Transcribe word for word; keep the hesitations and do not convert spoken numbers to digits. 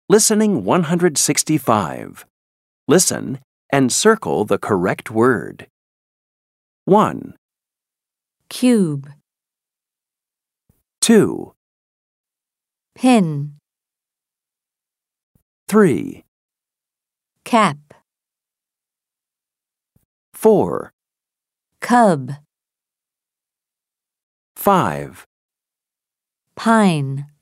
Listening one hundred sixty-five. Listen and circle the correct word. one, cube, two, pin, three, cap, four, cub, five, pine.